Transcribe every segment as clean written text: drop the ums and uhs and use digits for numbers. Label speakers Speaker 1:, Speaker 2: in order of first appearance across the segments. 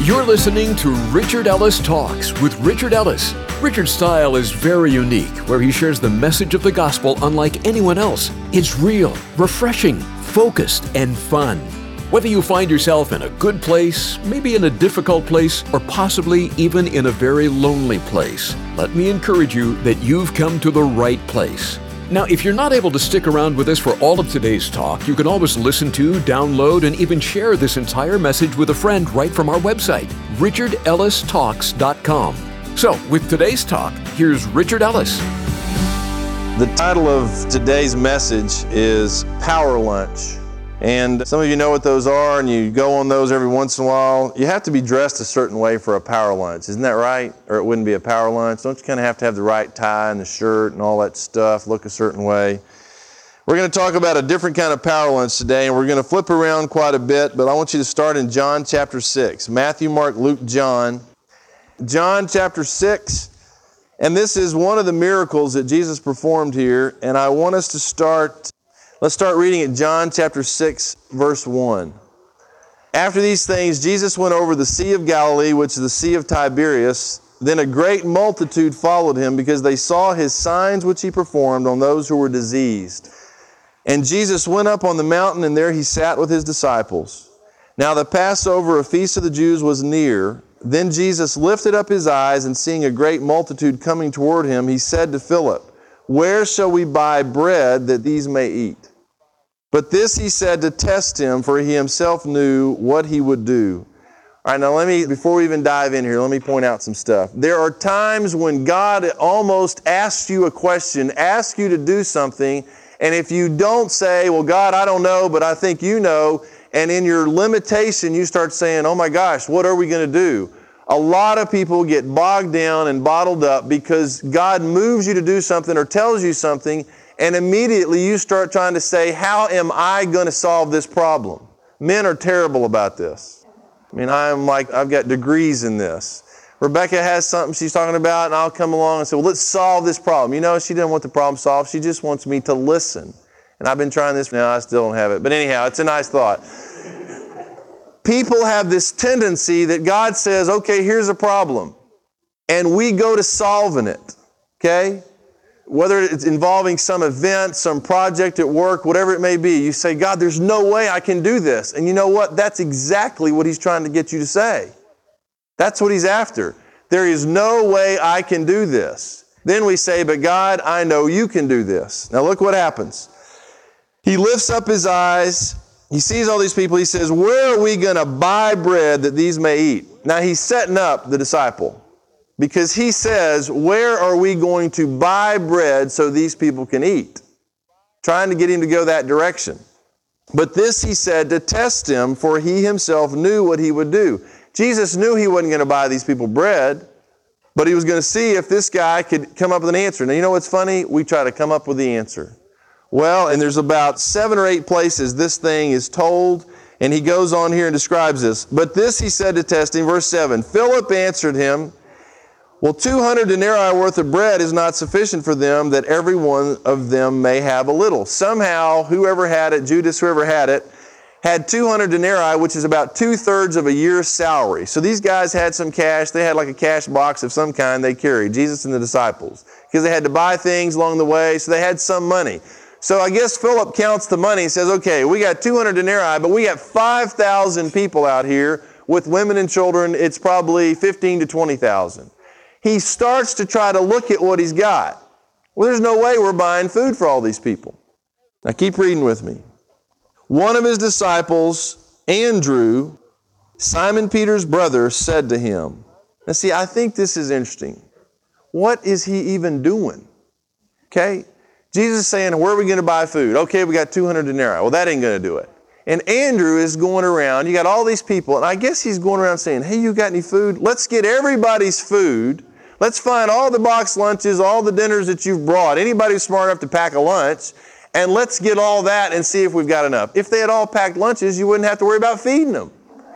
Speaker 1: You're listening to Richard Ellis Talks with Richard Ellis. Richard's style is very unique, where he shares the message of the gospel unlike anyone else. It's real, refreshing, focused, and fun. Whether you find yourself in a good place, maybe in a difficult place, or possibly even in a very lonely place, let me encourage you that you've come to the right place. Now, if you're not able to stick around with us for all of today's talk, you can always listen to, download, and even share this entire message with a friend right from our website, richardellistalks.com. So, with today's talk, here's Richard Ellis.
Speaker 2: The title of today's message is Power Lunch. And some of you know what those are, and you go on those every once in a while. You have to be dressed a certain way for a power lunch, isn't that right? Or it wouldn't be a power lunch. Don't you kind of have the right tie and the shirt and all that stuff, look a certain way? We're going to talk about a different kind of power lunch today, and we're going to flip around quite a bit, but I want you to start in John chapter 6. Matthew, Mark, Luke, John. John chapter 6, and this is one of the miracles that Jesus performed here, and I want us to start. Let's start reading at John chapter 6, verse 1. After these things, Jesus went over the Sea of Galilee, which is the Sea of Tiberias. Then a great multitude followed him because they saw his signs which he performed on those who were diseased. And Jesus went up on the mountain, and there he sat with his disciples. Now the Passover, a feast of the Jews, was near. Then Jesus lifted up his eyes, and seeing a great multitude coming toward him, he said to Philip, "Where shall we buy bread that these may eat?" But this he said to test him, for he himself knew what he would do. All right, now before we even dive in here, let me point out some stuff. There are times when God almost asks you a question, asks you to do something, and if you don't say, "Well, God, I don't know, but I think you know," and in your limitation you start saying, "Oh my gosh, what are we going to do?" A lot of people get bogged down and bottled up because God moves you to do something or tells you something, and immediately you start trying to say, "How am I going to solve this problem?" Men are terrible about this. I mean, I've got degrees in this. Rebecca has something she's talking about, and I'll come along and say, "Well, let's solve this problem." You know, she doesn't want the problem solved. She just wants me to listen. And I've been trying this now. I still don't have it. But anyhow, it's a nice thought. People have this tendency that God says, "Okay, here's a problem." And we go to solving it. Okay? Whether it's involving some event, some project at work, whatever it may be, you say, "God, there's no way I can do this." And you know what? That's exactly what he's trying to get you to say. That's what he's after. There is no way I can do this. Then we say, "But God, I know you can do this." Now look what happens. He lifts up his eyes. He sees all these people. He says, "Where are we going to buy bread that these may eat?" Now he's setting up the disciple. Because he says, "Where are we going to buy bread so these people can eat?" Trying to get him to go that direction. But this he said to test him, for he himself knew what he would do. Jesus knew he wasn't going to buy these people bread, but he was going to see if this guy could come up with an answer. Now, you know what's funny? We try to come up with the answer. Well, and there's about 7 or 8 places this thing is told, and he goes on here and describes this. But this he said to test him, verse 7, Philip answered him, "Well, 200 denarii worth of bread is not sufficient for them, that every one of them may have a little." Somehow, whoever had it, Judas, whoever had it, had 200 denarii, which is about 2/3 of a year's salary. So these guys had some cash. They had like a cash box of some kind they carried, Jesus and the disciples, because they had to buy things along the way, so they had some money. So I guess Philip counts the money and says, "Okay, we got 200 denarii, but we got 5,000 people out here with women and children. It's probably 15 to 20,000. He starts to try to look at what he's got. Well, there's no way we're buying food for all these people. Now keep reading with me. One of his disciples, Andrew, Simon Peter's brother, said to him. Now see, I think this is interesting. What is he even doing? Okay? Jesus is saying, "Where are we going to buy food?" Okay, we got 200 denarii. Well, that ain't going to do it. And Andrew is going around. You got all these people, and I guess he's going around saying, "Hey, you got any food? Let's get everybody's food. Let's find all the box lunches, all the dinners that you've brought. Anybody who's smart enough to pack a lunch, and let's get all that and see if we've got enough." If they had all packed lunches, you wouldn't have to worry about feeding them.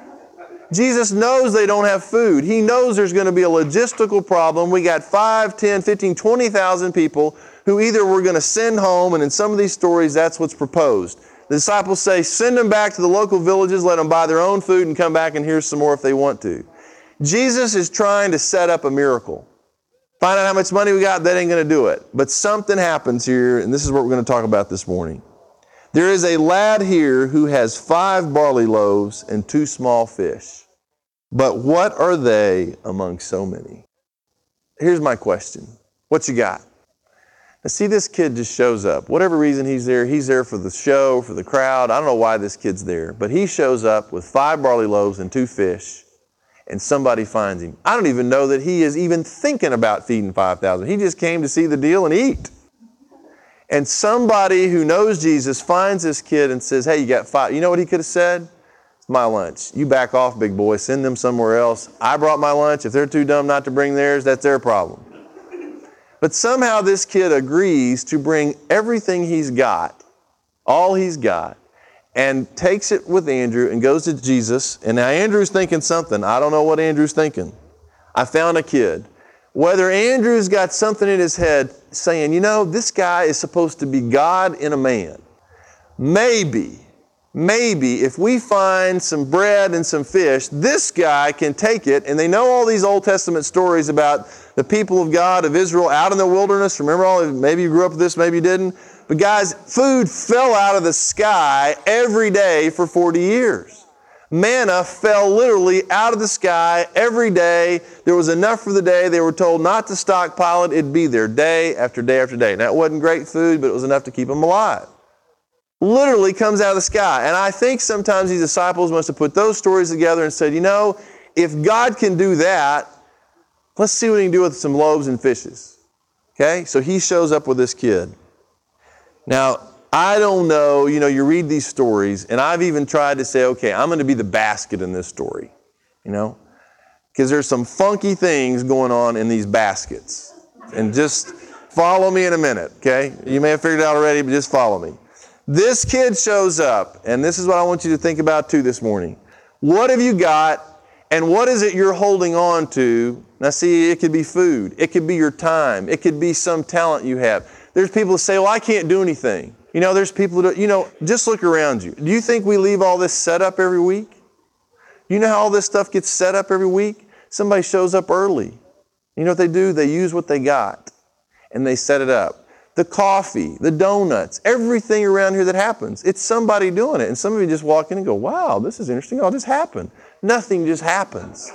Speaker 2: Jesus knows they don't have food. He knows there's going to be a logistical problem. We got 5, 10, 15, 20,000 people who either we're going to send home, and in some of these stories, that's what's proposed. The disciples say, send them back to the local villages, let them buy their own food and come back and here's some more if they want to. Jesus is trying to set up a miracle. Find out how much money we got, that ain't going to do it. But something happens here, and this is what we're going to talk about this morning. There is a lad here who has 5 barley loaves and 2 small fish. But what are they among so many? Here's my question. What you got? Now see, this kid just shows up. Whatever reason he's there for the show, for the crowd. I don't know why this kid's there. But he shows up with 5 barley loaves and 2 fish. And somebody finds him. I don't even know that he is even thinking about feeding 5,000. He just came to see the deal and eat. And somebody who knows Jesus finds this kid and says, hey, you got 5. You know what he could have said? It's my lunch. You back off, big boy. Send them somewhere else. I brought my lunch. If they're too dumb not to bring theirs, that's their problem. But somehow this kid agrees to bring everything he's got, all he's got, and takes it with Andrew and goes to Jesus. And now Andrew's thinking something. I don't know what Andrew's thinking. I found a kid. Whether Andrew's got something in his head saying, you know, this guy is supposed to be God in a man. Maybe if we find some bread and some fish, this guy can take it. And they know all these Old Testament stories about the people of God, of Israel, out in the wilderness. Remember maybe you grew up with this, maybe you didn't. But guys, food fell out of the sky every day for 40 years. Manna fell literally out of the sky every day. There was enough for the day. They were told not to stockpile it. It'd be there day after day after day. Now, it wasn't great food, but it was enough to keep them alive. Literally comes out of the sky. And I think sometimes these disciples must have put those stories together and said, you know, if God can do that, let's see what he can do with some loaves and fishes. Okay? So he shows up with this kid. Now, I don't know, you read these stories, and I've even tried to say, okay, I'm going to be the basket in this story, because there's some funky things going on in these baskets. And just follow me in a minute, okay? You may have figured it out already, but just follow me. This kid shows up, and this is what I want you to think about too this morning. What have you got, and what is it you're holding on to? Now see, it could be food. It could be your time. It could be some talent you have. There's people who say, well, I can't do anything. There's people that, just look around you. Do you think we leave all this set up every week? You know how all this stuff gets set up every week? Somebody shows up early. You know what they do? They use what they got, and they set it up. The coffee, the donuts, everything around here that happens, it's somebody doing it. And some of you just walk in and go, wow, this is interesting. Oh, this happened. Nothing just happens.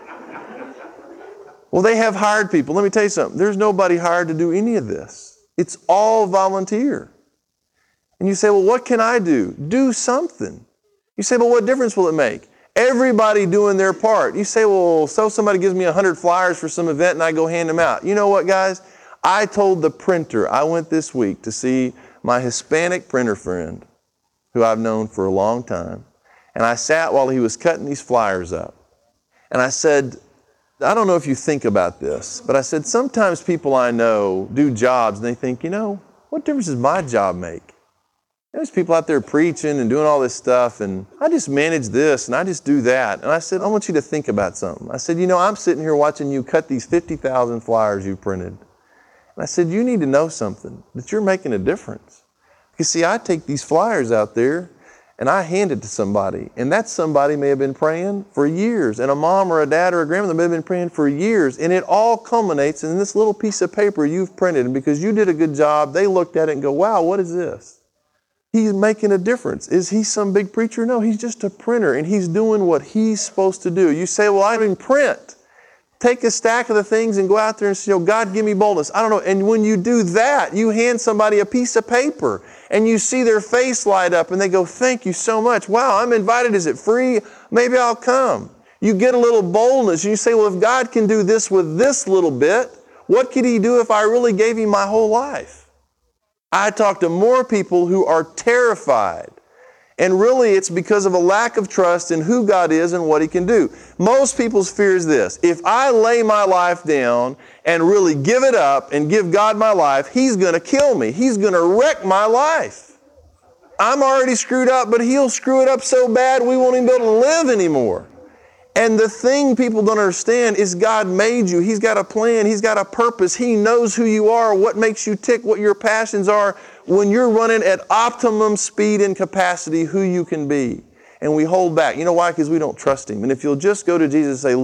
Speaker 2: Well, they have hired people. Let me tell you something. There's nobody hired to do any of this. It's all volunteer. And you say, well, what can I do? Do something. You say, well, what difference will it make? Everybody doing their part. You say, well, so somebody gives me 100 flyers for some event and I go hand them out. You know what, guys? I told the printer, I went this week to see my Hispanic printer friend, who I've known for a long time. And I sat while he was cutting these flyers up. And I said, I don't know if you think about this, but I said, sometimes people I know do jobs and they think, what difference does my job make? There's people out there preaching and doing all this stuff, and I just manage this and I just do that. And I said, I want you to think about something. I said, I'm sitting here watching you cut these 50,000 flyers you printed. And I said, you need to know something, that you're making a difference. Because see, I take these flyers out there and I hand it to somebody, and that somebody may have been praying for years, and a mom or a dad or a grandmother may have been praying for years, and it all culminates in this little piece of paper you've printed. And because you did a good job, they looked at it and go, wow, what is this? He's making a difference. Is he some big preacher? No, he's just a printer, and he's doing what he's supposed to do. You say, well, I didn't print. Take a stack of the things and go out there and say, God, give me boldness. I don't know. And when you do that, you hand somebody a piece of paper, and you see their face light up, and they go, thank you so much. Wow, I'm invited. Is it free? Maybe I'll come. You get a little boldness, and you say, well, if God can do this with this little bit, what could he do if I really gave him my whole life? I talk to more people who are terrified. And really, it's because of a lack of trust in who God is and what he can do. Most people's fear is this: if I lay my life down and really give it up and give God my life, he's going to kill me. He's going to wreck my life. I'm already screwed up, but he'll screw it up so bad we won't even be able to live anymore. And the thing people don't understand is God made you. He's got a plan. He's got a purpose. He knows who you are, what makes you tick, what your passions are. When you're running at optimum speed and capacity, who you can be. And we hold back. You know why? Because we don't trust him. And if you'll just go to Jesus and say, look,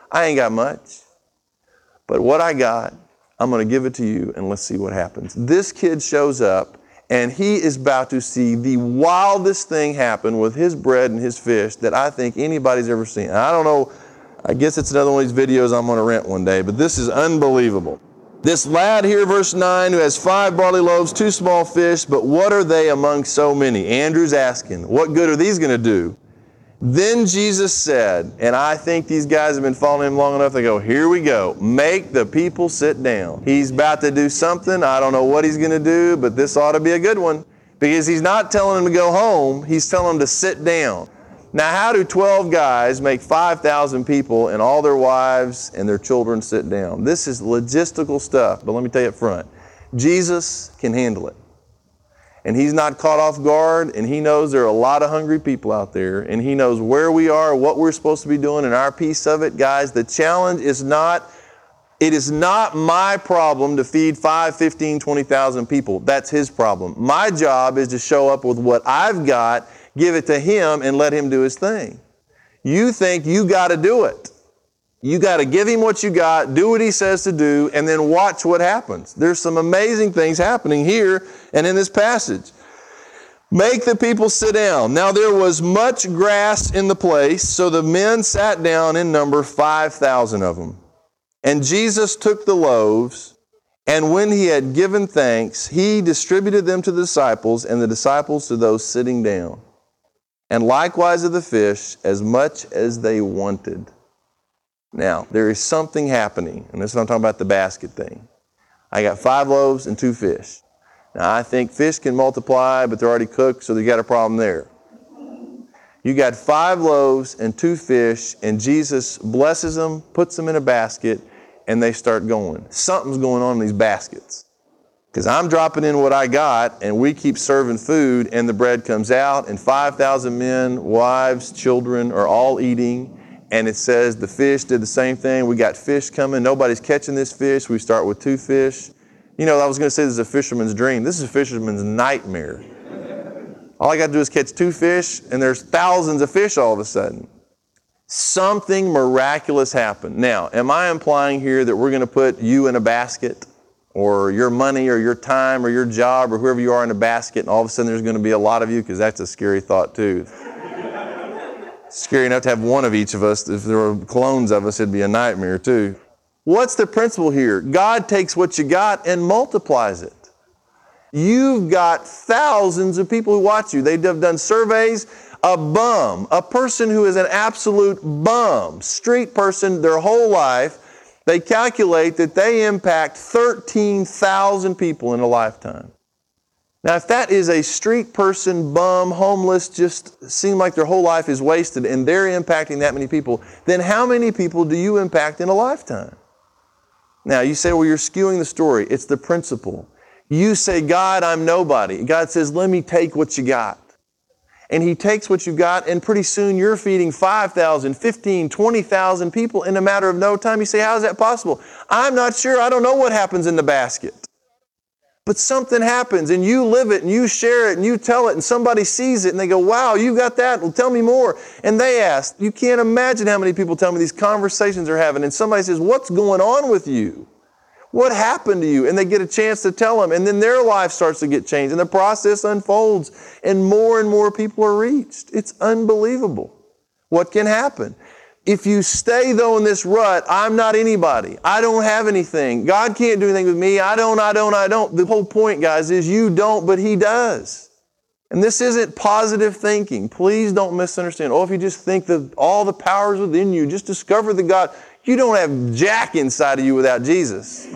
Speaker 2: I ain't got much. But what I got, I'm going to give it to you, and let's see what happens. This kid shows up, and he is about to see the wildest thing happen with his bread and his fish that I think anybody's ever seen. And I don't know, I guess it's another one of these videos I'm going to rent one day, but this is unbelievable. This lad here, verse 9, who has 5 barley loaves, 2 small fish, but what are they among so many? Andrew's asking, what good are these going to do? Then Jesus said, and I think these guys have been following him long enough, they go, here we go, make the people sit down. He's about to do something, I don't know what he's going to do, but this ought to be a good one. Because he's not telling them to go home, he's telling them to sit down. Now how do 12 guys make 5,000 people and all their wives and their children sit down? This is logistical stuff, but let me tell you up front, Jesus can handle it. And he's not caught off guard, and he knows there are a lot of hungry people out there, and he knows where we are, what we're supposed to be doing, and our piece of it. Guys, the challenge is not, it is not my problem to feed 5, 15, 20,000 people. That's his problem. My job is to show up with what I've got, give it to him, and let him do his thing. You think you got to do it. You got to give him what you got, do what he says to do, and then watch what happens. There's some amazing things happening here and in this passage. Make the people sit down. Now there was much grass in the place, so the men sat down in number 5,000 of them. And Jesus took the loaves, and when he had given thanks, he distributed them to the disciples, and the disciples to those sitting down. And likewise of the fish, as much as they wanted. Now, there is something happening, and this is what I'm talking about, the basket thing. I got 5 loaves and 2 fish. Now, I think fish can multiply, but they're already cooked, so you got a problem there. You got 5 loaves and 2 fish, and Jesus blesses them, puts them in a basket, and they start going. Something's going on in these baskets. Because I'm dropping in what I got, and we keep serving food, and the bread comes out, and 5,000 men, wives, children are all eating. And it says the fish did the same thing. We got fish coming. Nobody's catching this fish. We start with 2 fish. You know, I was going to say this is a fisherman's dream. This is a fisherman's nightmare. All I got to do is catch 2 fish, and there's thousands of fish all of a sudden. Something miraculous happened. Now, am I implying here that we're going to put you in a basket, or your money, or your time, or your job, or whoever you are in a basket, and all of a sudden there's going to be a lot of you? Because that's a scary thought too. Scary enough to have one of each of us. If there were clones of us, it'd be a nightmare too. What's the principle here? God takes what you got and multiplies it. You've got thousands of people who watch you. They've done surveys. A bum, a person who is an absolute bum, street person their whole life, they calculate that they impact 13,000 people in a lifetime. Now, if that is a street person, bum, homeless, just seem like their whole life is wasted and they're impacting that many people, then how many people do you impact in a lifetime? Now, you say, well, you're skewing the story. It's the principle. You say, God, I'm nobody. God says, let me take what you got. And he takes what you got, and pretty soon you're feeding 5,000, 15, 20,000 people in a matter of no time. You say, how is that possible? I'm not sure. I don't know what happens in the basket. But something happens, and you live it, and you share it, and you tell it, and somebody sees it, and they go, wow, you got that? Well, tell me more. And they ask. You can't imagine how many people tell me these conversations they're having, and somebody says, what's going on with you? What happened to you? And they get a chance to tell them, and then their life starts to get changed, and the process unfolds, and more people are reached. It's unbelievable what can happen. If you stay, though, in this rut, I'm not anybody. I don't have anything. God can't do anything with me. I don't. The whole point, guys, is you don't, but he does. And this isn't positive thinking. Please don't misunderstand. Oh, if you just think that all the powers within you, just discover the God. You don't have jack inside of you without Jesus.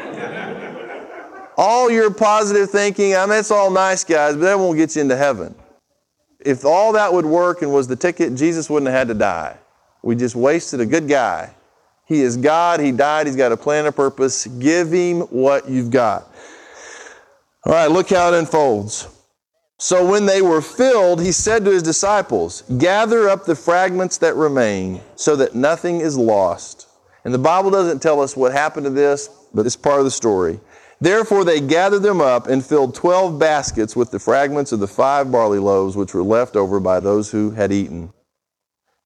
Speaker 2: All your positive thinking, I mean, it's all nice, guys, but that won't get you into heaven. If all that would work and was the ticket, Jesus wouldn't have had to die. We just wasted a good guy. He is God. He died. He's got a plan and purpose. Give him what you've got. All right, look how it unfolds. So when they were filled, he said to his disciples, gather up the fragments that remain so that nothing is lost. And the Bible doesn't tell us what happened to this, but it's part of the story. Therefore they gathered them up and filled 12 baskets with the fragments of the 5 barley loaves which were left over by those who had eaten.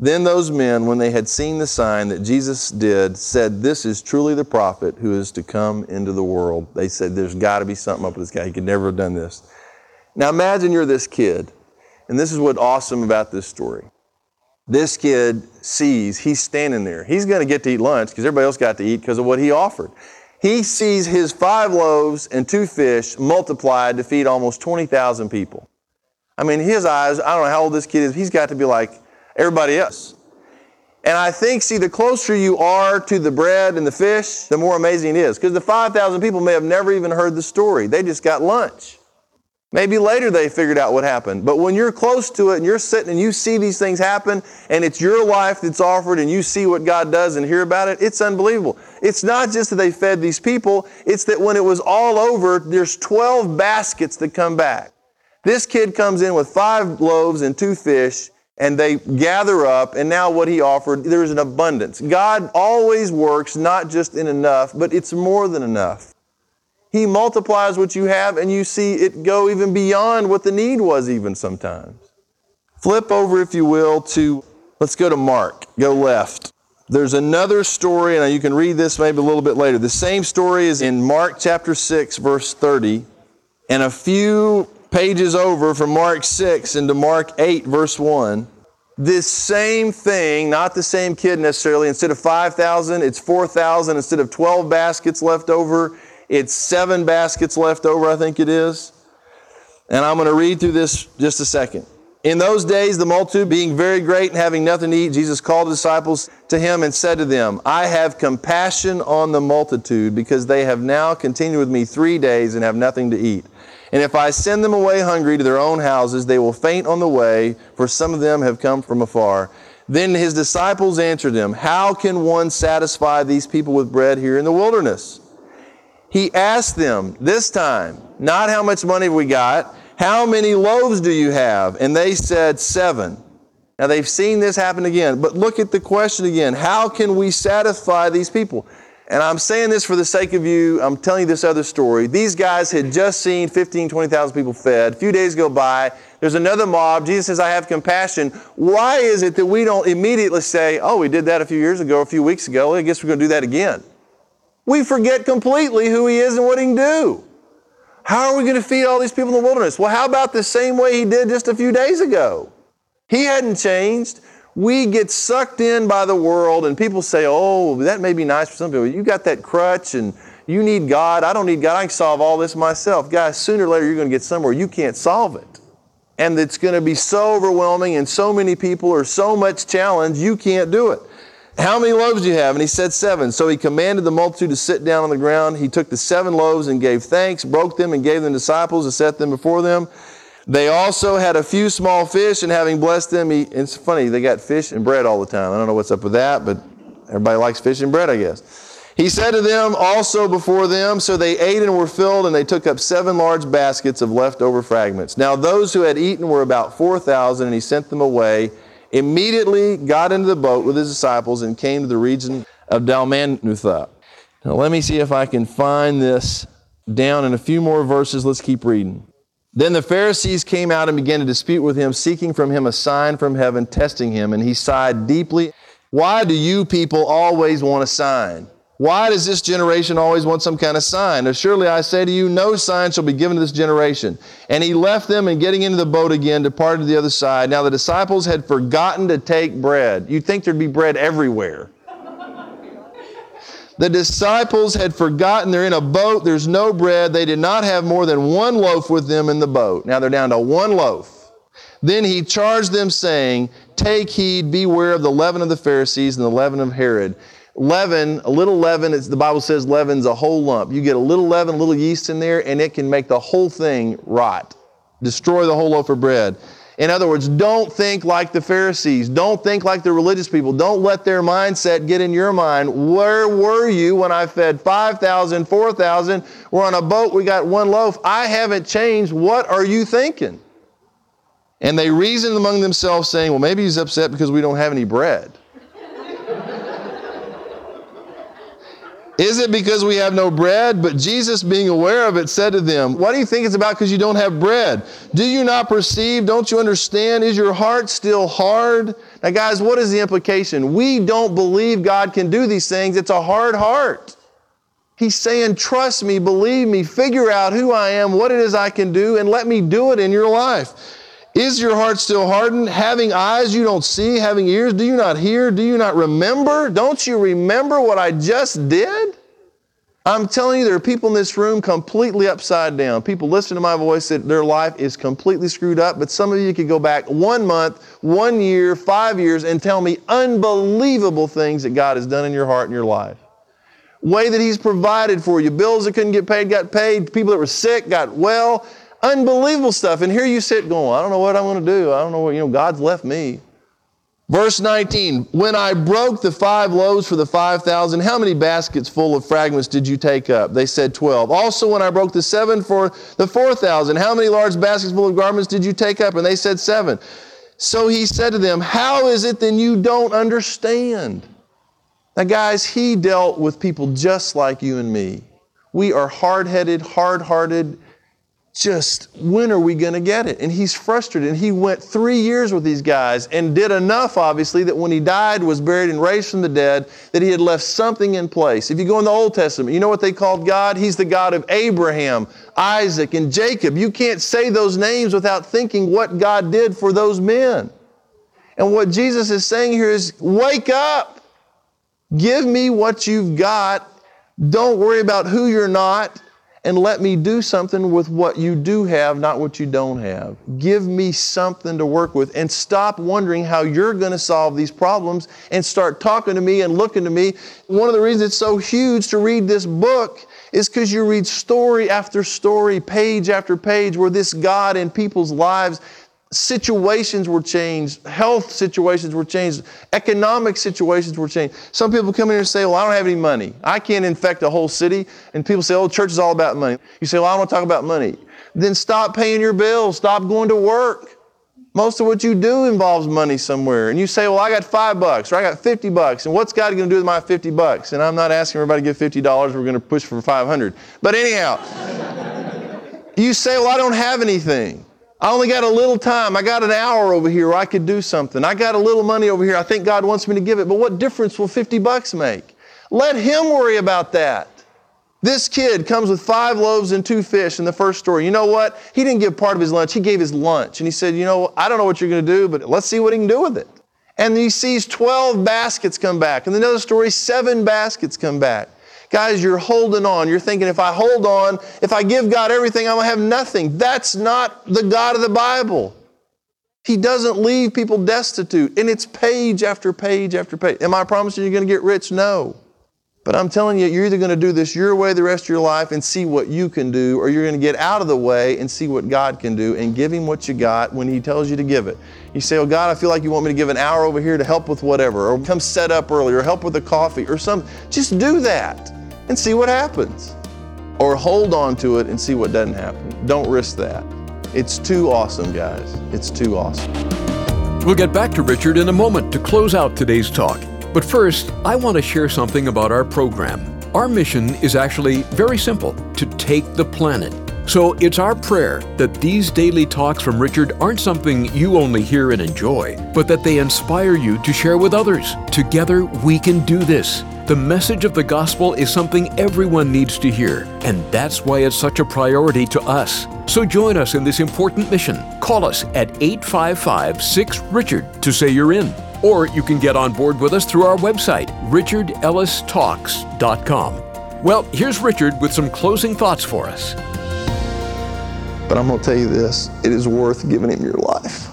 Speaker 2: Then those men, when they had seen the sign that Jesus did, said, "This is truly the prophet who is to come into the world." They said, "There's got to be something up with this guy. He could never have done this." Now imagine you're this kid, and this is what's awesome about this story. This kid sees, he's standing there. He's going to get to eat lunch because everybody else got to eat because of what he offered. He sees his 5 loaves and 2 fish multiplied to feed almost 20,000 people. I mean, his eyes, I don't know how old this kid is, he's got to be like everybody else. And I think, see, the closer you are to the bread and the fish, the more amazing it is. Because the 5,000 people may have never even heard the story. They just got lunch. Maybe later they figured out what happened. But when you're close to it and you're sitting and you see these things happen and it's your life that's offered and you see what God does and hear about it, it's unbelievable. It's not just that they fed these people, it's that when it was all over, there's 12 baskets that come back. This kid comes in with 5 loaves and 2 fish, and they gather up, and now what he offered, there's an abundance. God always works not just in enough, but it's more than enough. He multiplies what you have, and you see it go even beyond what the need was even sometimes. Flip over, if you will, let's go to Mark. Go left. There's another story, and you can read this maybe a little bit later. The same story is in Mark chapter 6, verse 30, and a few pages over from Mark 6 into Mark 8, verse 1. This same thing, not the same kid necessarily. Instead of 5,000, it's 4,000. Instead of 12 baskets left over, it's 7 baskets left over, I think it is. And I'm going to read through this just a second. In those days, the multitude being very great and having nothing to eat, Jesus called the disciples to him and said to them, "I have compassion on the multitude, because they have now continued with me 3 days and have nothing to eat. And if I send them away hungry to their own houses, they will faint on the way, for some of them have come from afar." Then his disciples answered him, "How can one satisfy these people with bread here in the wilderness?" He asked them this time, not how much money have we got, "How many loaves do you have?" And they said 7. Now they've seen this happen again, but look at the question again. How can we satisfy these people? And I'm saying this for the sake of you. I'm telling you this other story. These guys had just seen 15, 20,000 people fed. A few days go by. There's another mob. Jesus says, "I have compassion." Why is it that we don't immediately say, "Oh, we did that a few years ago, a few weeks ago. I guess we're going to do that again"? We forget completely who he is and what he can do. How are we going to feed all these people in the wilderness? Well, how about the same way he did just a few days ago? He hadn't changed. We get sucked in by the world, and people say, "Oh, that may be nice for some people. You got that crutch and you need God. I don't need God. I can solve all this myself." Guys, sooner or later you're going to get somewhere you can't solve it. And it's going to be so overwhelming, and so many people or so much challenge, you can't do it. "How many loaves do you have?" And he said 7. So he commanded the multitude to sit down on the ground. He took the 7 loaves and gave thanks, broke them and gave them to the disciples to set them before them. They also had a few small fish, and having blessed them, it's funny, they got fish and bread all the time. I don't know what's up with that, but everybody likes fish and bread, I guess. He said to them also before them, so they ate and were filled, and they took up 7 large baskets of leftover fragments. Now those who had eaten were about 4,000, and he sent them away. Immediately got into the boat with his disciples and came to the region of Dalmanutha. Now let me see if I can find this down in a few more verses. Let's keep reading. Then the Pharisees came out and began to dispute with him, seeking from him a sign from heaven, testing him. And he sighed deeply. "Why do you people always want a sign? Why does this generation always want some kind of sign? Surely I say to you, no sign shall be given to this generation." And he left them, and getting into the boat again, departed to the other side. Now the disciples had forgotten to take bread. You'd think there'd be bread everywhere. The disciples had forgotten. They're in a boat. There's no bread. They did not have more than 1 loaf with them in the boat. Now they're down to 1 loaf. Then he charged them, saying, "Take heed, beware of the leaven of the Pharisees and the leaven of Herod." Leaven, a little leaven, the Bible says leaven's a whole lump. You get a little leaven, a little yeast in there, and it can make the whole thing rot. Destroy the whole loaf of bread. In other words, don't think like the Pharisees. Don't think like the religious people. Don't let their mindset get in your mind. Where were you when I fed 5,000, 4,000? We're on a boat, we got 1 loaf. I haven't changed. What are you thinking? And they reasoned among themselves, saying, "Well, maybe he's upset because we don't have any bread." "Is it because we have no bread?" But Jesus, being aware of it, said to them, "What do you think it's about because you don't have bread? Do you not perceive? Don't you understand? Is your heart still hard? Now guys, what is the implication? We don't believe God can do these things. It's a hard heart. He's saying, trust me, believe me, figure out who I am, what it is I can do, and let me do it in your life. Is your heart still hardened? Having eyes you don't see, having ears do you not hear, do you not remember? Don't you remember what I just did? I'm telling you, there are people in this room completely upside down. People listen to my voice that their life is completely screwed up, but some of you could go back 1 month, 1 year, 5 years, and tell me unbelievable things that God has done in your heart and your life. Way that He's provided for you. Bills that couldn't get paid got paid. People that were sick got well. Unbelievable stuff. And here you sit going, I don't know what I'm going to do. I don't know what, God's left me. Verse 19, when I broke the 5 loaves for the 5,000, how many baskets full of fragments did you take up? They said 12. Also, when I broke the 7 for the 4,000, how many large baskets full of garments did you take up? And they said 7. So He said to them, how is it then you don't understand? Now guys, He dealt with people just like you and me. We are hard-headed, hard-hearted. Just, when are we going to get it? And He's frustrated. And He went 3 years with these guys and did enough, obviously, that when He died, was buried, and raised from the dead, that He had left something in place. If you go in the Old Testament, you know what they called God? He's the God of Abraham, Isaac, and Jacob. You can't say those names without thinking what God did for those men. And what Jesus is saying here is, wake up. Give me what you've got. Don't worry about who you're not. And let me do something with what you do have, not what you don't have. Give me something to work with. And stop wondering how you're going to solve these problems and start talking to me and looking to me. One of the reasons it's so huge to read this book is because you read story after story, page after page, where this God in people's lives, situations were changed, health situations were changed, economic situations were changed. Some people come in here and say, well, I don't have any money. I can't infect a whole city. And people say, oh, church is all about money. You say, well, I don't want to talk about money. Then stop paying your bills. Stop going to work. Most of what you do involves money somewhere. And you say, well, I got $5 or I got $50. And what's God going to do with my $50? And I'm not asking everybody to give $50. We're going to push for $500. But anyhow, you say, well, I don't have anything. I only got a little time. I got an hour over here where I could do something. I got a little money over here. I think God wants me to give it. But what difference will $50 make? Let Him worry about that. This kid comes with 5 loaves and 2 fish in the first story. You know what? He didn't give part of his lunch. He gave his lunch. And he said, I don't know what you're going to do, but let's see what he can do with it. And he sees 12 baskets come back. In another story, 7 baskets come back. Guys, you're holding on. You're thinking, if I hold on, if I give God everything, I'm going to have nothing. That's not the God of the Bible. He doesn't leave people destitute. And it's page after page after page. Am I promising you're going to get rich? No. But I'm telling you, you're either going to do this your way the rest of your life and see what you can do, or you're going to get out of the way and see what God can do and give Him what you got when He tells you to give it. You say, oh God, I feel like you want me to give an hour over here to help with whatever, or come set up early, or help with the coffee, or something. Just do that and see what happens. Or hold on to it and see what doesn't happen. Don't risk that. It's too awesome, guys. It's too awesome.
Speaker 1: We'll get back to Richard in a moment to close out today's talk. But first, I want to share something about our program. Our mission is actually very simple: to take the planet. So it's our prayer that these daily talks from Richard aren't something you only hear and enjoy, but that they inspire you to share with others. Together, we can do this. The message of the gospel is something everyone needs to hear, and that's why it's such a priority to us. So join us in this important mission. Call us at 855-6-RICHARD to say you're in. Or you can get on board with us through our website, richardellistalks.com. Well, here's Richard with some closing thoughts for us.
Speaker 2: But I'm going to tell you this, it is worth giving Him your life.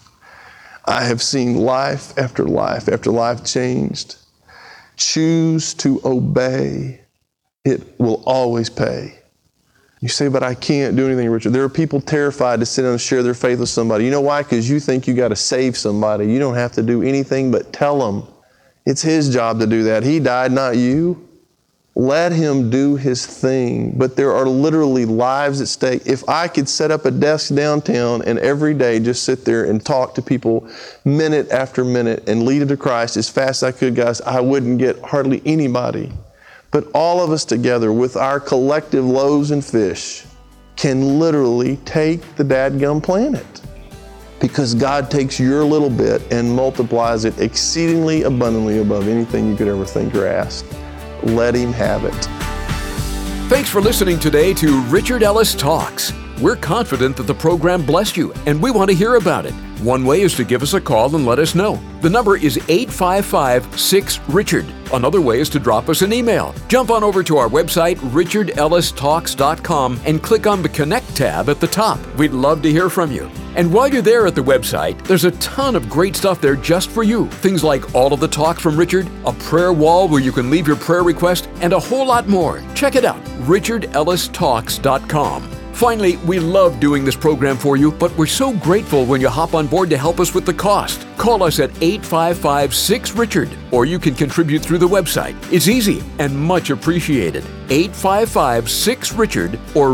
Speaker 2: I have seen life after life changed. Choose to obey. It will always pay. You say, but I can't do anything, Richard. There are people terrified to sit down and share their faith with somebody. You know why? Because you think you got to save somebody. You don't have to do anything but tell them. It's His job to do that. He died, not you. Let Him do His thing. But there are literally lives at stake. If I could set up a desk downtown and every day just sit there and talk to people minute after minute and lead them to Christ as fast as I could, guys, I wouldn't get hardly anybody. But all of us together with our collective loaves and fish can literally take the dadgum planet. because God takes your little bit and multiplies it exceedingly abundantly above anything you could ever think or ask. Let Him have it.
Speaker 1: Thanks for listening today to Richard Ellis Talks. We're confident that the program blessed you, and we want to hear about it. One way is to give us a call and let us know. The number is 855-6-RICHARD. Another way is to drop us an email. Jump on over to our website, richardellistalks.com, and click on the Connect tab at the top. We'd love to hear from you. And while you're there at the website, there's a ton of great stuff there just for you. Things like all of the talks from Richard, a prayer wall where you can leave your prayer request, and a whole lot more. Check it out, richardellistalks.com. Finally, we love doing this program for you, but we're so grateful when you hop on board to help us with the cost. Call us at 855-6-RICHARD, or you can contribute through the website. It's easy and much appreciated. 855-6-RICHARD or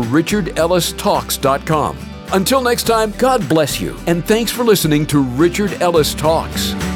Speaker 1: richardellistalks.com. Until next time, God bless you, and thanks for listening to Richard Ellis Talks.